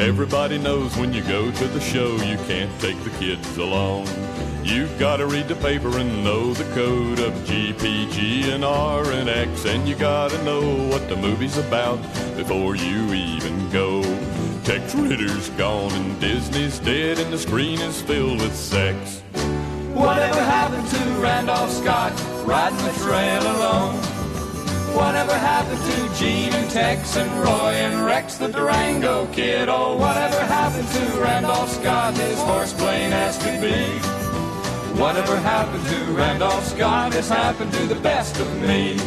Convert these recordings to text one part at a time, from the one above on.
Everybody knows when you go to the show you can't take the kids along. You've got to read the paper and know the code of G, P, G, and R and X, and you got to know what the movie's about before you even go. Tex Ritter's gone and Disney's dead and the screen is filled with sex. Whatever happened to Randolph Scott riding the trail alone? Whatever happened to Gene and Tex and Roy and Rex the Durango Kid? Oh, whatever happened to Randolph Scott, his horse plain as could be? Whatever happened to Randolph Scott has happened to the best of me.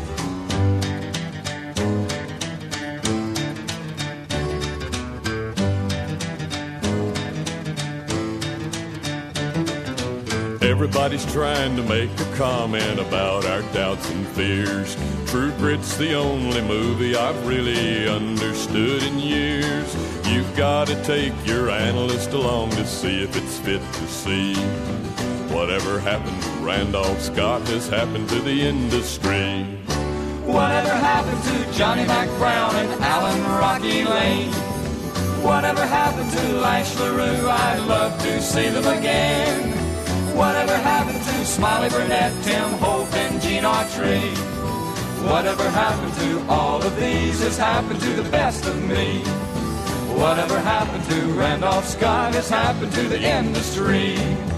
Everybody's trying to make a comment about our doubts and fears. True Grit's the only movie I've really understood in years. You've got to take your analyst along to see if it's fit to see. Whatever happened to Randolph Scott has happened to the industry. Whatever happened to Johnny Mac Brown and Alan Rocky Lane? Whatever happened to Lash LaRue? I'd love to see them again. Whatever happened to Smiley Burnett, Tim Hope, and Gene Autry? Whatever happened to all of these has happened to the best of me. Whatever happened to Randolph Scott has happened to the industry.